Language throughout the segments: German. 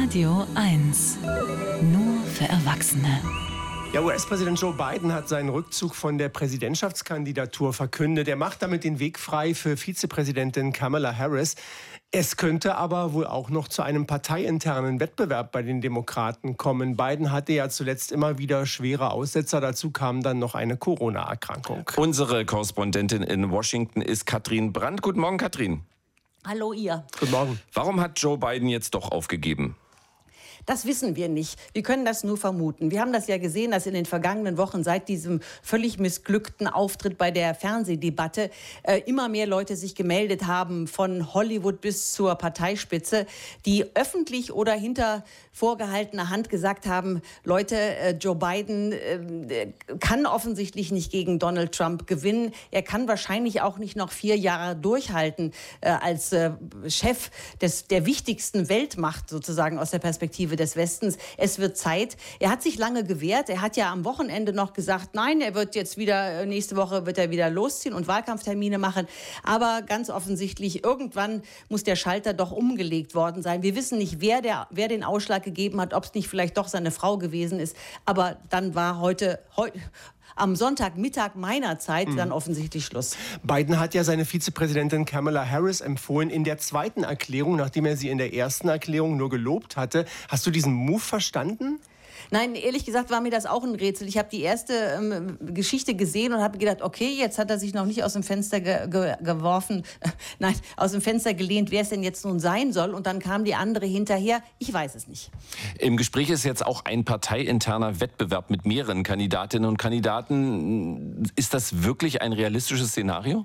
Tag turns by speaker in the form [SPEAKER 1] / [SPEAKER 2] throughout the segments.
[SPEAKER 1] Radio 1. Nur für Erwachsene.
[SPEAKER 2] Ja, US-Präsident Joe Biden hat seinen Rückzug von der Präsidentschaftskandidatur verkündet. Er macht damit den Weg frei für Vizepräsidentin Kamala Harris. Es könnte aber wohl auch noch zu einem parteiinternen Wettbewerb bei den Demokraten kommen. Biden hatte ja zuletzt immer wieder schwere Aussetzer. Dazu kam dann noch eine Corona-Erkrankung.
[SPEAKER 3] Unsere Korrespondentin in Washington ist Katrin Brandt. Guten Morgen, Katrin.
[SPEAKER 4] Hallo ihr.
[SPEAKER 2] Guten Morgen.
[SPEAKER 3] Warum hat Joe Biden jetzt doch aufgegeben?
[SPEAKER 4] Das wissen wir nicht. Wir können das nur vermuten. Wir haben das ja gesehen, dass in den vergangenen Wochen seit diesem völlig missglückten Auftritt bei der Fernsehdebatte immer mehr Leute sich gemeldet haben, von Hollywood bis zur Parteispitze, die öffentlich oder hinter vorgehaltener Hand gesagt haben, Leute, Joe Biden kann offensichtlich nicht gegen Donald Trump gewinnen. Er kann wahrscheinlich auch nicht noch 4 Jahre durchhalten als Chef der wichtigsten Weltmacht sozusagen aus der Perspektive des Westens. Es wird Zeit. Er hat sich lange gewehrt. Er hat ja am Wochenende noch gesagt, nein, er wird jetzt wieder, nächste Woche wird er wieder losziehen und Wahlkampftermine machen. Aber ganz offensichtlich, irgendwann muss der Schalter doch umgelegt worden sein. Wir wissen nicht, wer den Ausschlag gegeben hat, ob es nicht vielleicht doch seine Frau gewesen ist. Aber dann war heute am Sonntagmittag meiner Zeit dann offensichtlich Schluss.
[SPEAKER 2] Biden hat ja seine Vizepräsidentin Kamala Harris empfohlen in der zweiten Erklärung, nachdem er sie in der ersten Erklärung nur gelobt hatte. Hast du diesen Move verstanden?
[SPEAKER 4] Nein, ehrlich gesagt war mir das auch ein Rätsel. Ich habe die erste Geschichte gesehen und habe gedacht, okay, jetzt hat er sich noch nicht aus dem Fenster geworfen, nein, aus dem Fenster gelehnt, wer es denn jetzt nun sein soll. Und dann kam die andere hinterher. Ich weiß es nicht.
[SPEAKER 3] Im Gespräch ist jetzt auch ein parteiinterner Wettbewerb mit mehreren Kandidatinnen und Kandidaten. Ist das wirklich ein realistisches Szenario?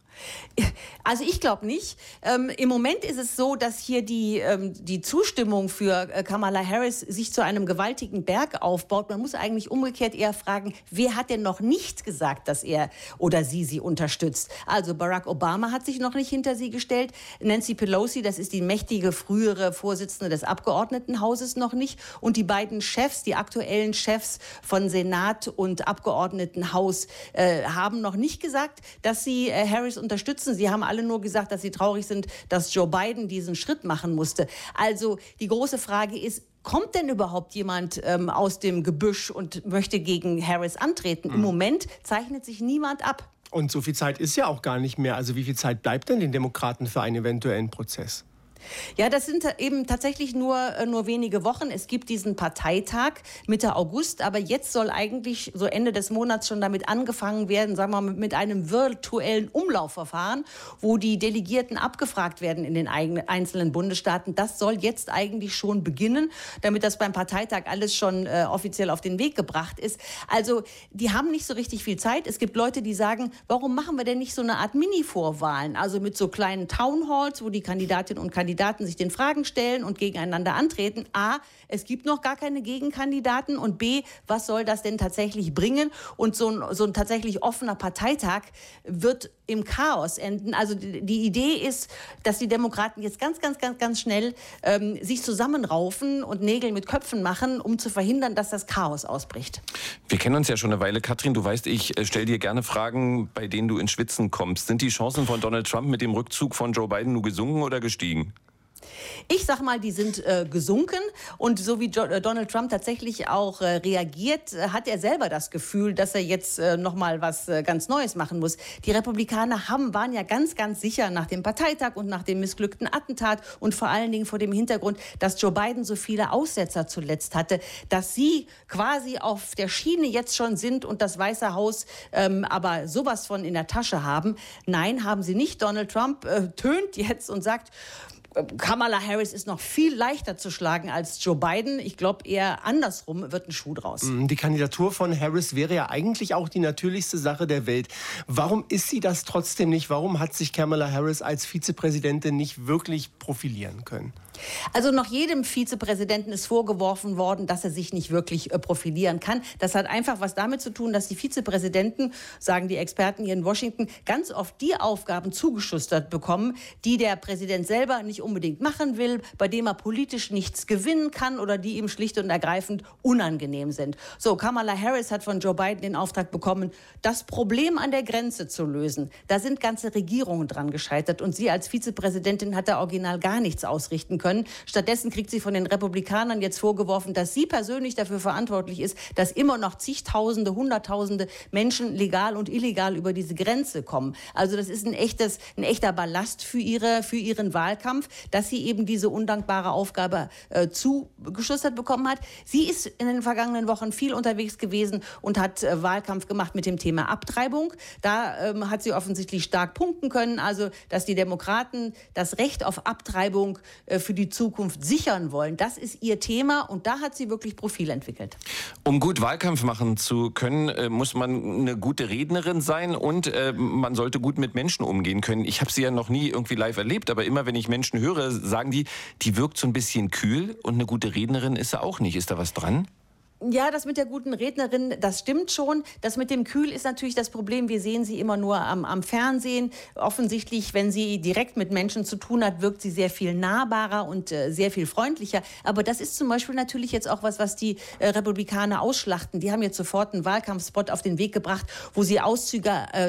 [SPEAKER 4] Also ich glaube nicht. Im Moment ist es so, dass hier die Zustimmung für Kamala Harris sich zu einem gewaltigen Berg aufbaut. Man muss eigentlich umgekehrt eher fragen, wer hat denn noch nicht gesagt, dass er oder sie unterstützt? Also Barack Obama hat sich noch nicht hinter sie gestellt. Nancy Pelosi, das ist die mächtige frühere Vorsitzende des Abgeordnetenhauses, noch nicht. Und die beiden Chefs, die aktuellen Chefs von Senat und Abgeordnetenhaus, haben noch nicht gesagt, dass sie Harris unterstützen. Sie haben alle nur gesagt, dass sie traurig sind, dass Joe Biden diesen Schritt machen musste. Also die große Frage ist, kommt denn überhaupt jemand aus dem Gebüsch und möchte gegen Harris antreten? Im Moment zeichnet sich niemand ab.
[SPEAKER 2] Und so viel Zeit ist ja auch gar nicht mehr. Also wie viel Zeit bleibt denn den Demokraten für einen eventuellen Prozess?
[SPEAKER 4] Ja, das sind eben tatsächlich nur wenige Wochen. Es gibt diesen Parteitag Mitte August, aber jetzt soll eigentlich so Ende des Monats schon damit angefangen werden, sagen wir mal, mit einem virtuellen Umlaufverfahren, wo die Delegierten abgefragt werden in den einzelnen Bundesstaaten. Das soll jetzt eigentlich schon beginnen, damit das beim Parteitag alles schon offiziell auf den Weg gebracht ist. Also die haben nicht so richtig viel Zeit. Es gibt Leute, die sagen, warum machen wir denn nicht so eine Art Mini-Vorwahlen, also mit so kleinen Townhalls, wo die Kandidatinnen und Kandidaten sich den Fragen stellen und gegeneinander antreten. A, es gibt noch gar keine Gegenkandidaten und B, was soll das denn tatsächlich bringen? Und so ein tatsächlich offener Parteitag wird im Chaos enden. Also die Idee ist, dass die Demokraten jetzt ganz schnell sich zusammenraufen und Nägel mit Köpfen machen, um zu verhindern, dass das Chaos ausbricht.
[SPEAKER 3] Wir kennen uns ja schon eine Weile. Katrin, du weißt, ich stelle dir gerne Fragen, bei denen du ins Schwitzen kommst. Sind die Chancen von Donald Trump mit dem Rückzug von Joe Biden nur gesunken oder gestiegen?
[SPEAKER 4] Ich sag mal, die sind gesunken und so wie Donald Trump tatsächlich auch reagiert, hat er selber das Gefühl, dass er jetzt noch mal was ganz Neues machen muss. Die Republikaner waren ja ganz sicher nach dem Parteitag und nach dem missglückten Attentat und vor allen Dingen vor dem Hintergrund, dass Joe Biden so viele Aussetzer zuletzt hatte, dass sie quasi auf der Schiene jetzt schon sind und das Weiße Haus aber sowas von in der Tasche haben. Nein, haben sie nicht. Donald Trump tönt jetzt und sagt, Kamala Harris ist noch viel leichter zu schlagen als Joe Biden. Ich glaube, eher andersrum wird ein Schuh draus.
[SPEAKER 2] Die Kandidatur von Harris wäre ja eigentlich auch die natürlichste Sache der Welt. Warum ist sie das trotzdem nicht? Warum hat sich Kamala Harris als Vizepräsidentin nicht wirklich profilieren können?
[SPEAKER 4] Also noch jedem Vizepräsidenten ist vorgeworfen worden, dass er sich nicht wirklich profilieren kann. Das hat einfach was damit zu tun, dass die Vizepräsidenten, sagen die Experten hier in Washington, ganz oft die Aufgaben zugeschustert bekommen, die der Präsident selber nicht unbedingt machen will, bei dem er politisch nichts gewinnen kann oder die ihm schlicht und ergreifend unangenehm sind. So, Kamala Harris hat von Joe Biden den Auftrag bekommen, das Problem an der Grenze zu lösen. Da sind ganze Regierungen dran gescheitert und sie als Vizepräsidentin hat da original gar nichts ausrichten können. können. Stattdessen kriegt sie von den Republikanern jetzt vorgeworfen, dass sie persönlich dafür verantwortlich ist, dass immer noch zigtausende, hunderttausende Menschen legal und illegal über diese Grenze kommen. Also das ist ein echter Ballast für ihren Wahlkampf, dass sie eben diese undankbare Aufgabe zugeschustert bekommen hat. Sie ist in den vergangenen Wochen viel unterwegs gewesen und hat Wahlkampf gemacht mit dem Thema Abtreibung. Da hat sie offensichtlich stark punkten können, also dass die Demokraten das Recht auf Abtreibung für die Zukunft sichern wollen. Das ist ihr Thema und da hat sie wirklich Profil entwickelt.
[SPEAKER 3] Um gut Wahlkampf machen zu können, muss man eine gute Rednerin sein und man sollte gut mit Menschen umgehen können. Ich habe sie ja noch nie irgendwie live erlebt, aber immer wenn ich Menschen höre, sagen die wirkt so ein bisschen kühl und eine gute Rednerin ist sie auch nicht. Ist da was dran?
[SPEAKER 4] Ja, das mit der guten Rednerin, das stimmt schon. Das mit dem Kühl ist natürlich das Problem. Wir sehen sie immer nur am Fernsehen. Offensichtlich, wenn sie direkt mit Menschen zu tun hat, wirkt sie sehr viel nahbarer und sehr viel freundlicher. Aber das ist zum Beispiel natürlich jetzt auch was die Republikaner ausschlachten. Die haben jetzt sofort einen Wahlkampfspot auf den Weg gebracht, wo sie Auszüge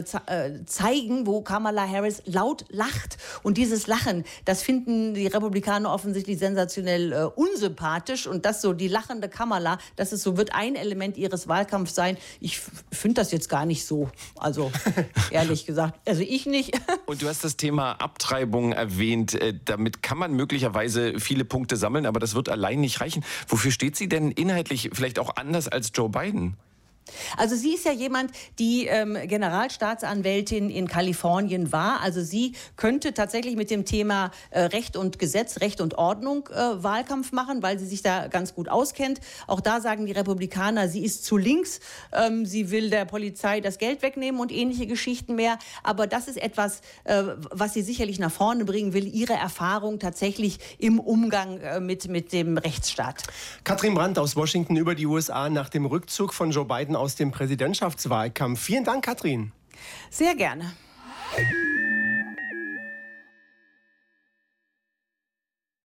[SPEAKER 4] zeigen, wo Kamala Harris laut lacht. Und dieses Lachen, das finden die Republikaner offensichtlich sensationell unsympathisch. Und das so, die lachende Kamala, das ist so, wird ein Element ihres Wahlkampfs sein. Ich finde das jetzt gar nicht so. Also, ehrlich gesagt. Also ich nicht.
[SPEAKER 3] Und du hast das Thema Abtreibung erwähnt. Damit kann man möglicherweise viele Punkte sammeln, aber das wird allein nicht reichen. Wofür steht sie denn inhaltlich vielleicht auch anders als Joe Biden?
[SPEAKER 4] Also sie ist ja jemand, die Generalstaatsanwältin in Kalifornien war. Also sie könnte tatsächlich mit dem Thema Recht und Gesetz, Recht und Ordnung Wahlkampf machen, weil sie sich da ganz gut auskennt. Auch da sagen die Republikaner, sie ist zu links. Sie will der Polizei das Geld wegnehmen und ähnliche Geschichten mehr. Aber das ist etwas, was sie sicherlich nach vorne bringen will, ihre Erfahrung tatsächlich im Umgang mit dem Rechtsstaat.
[SPEAKER 2] Katrin Brandt aus Washington über die USA nach dem Rückzug von Joe Biden aus dem Präsidentschaftswahlkampf. Vielen Dank, Katrin.
[SPEAKER 4] Sehr gerne.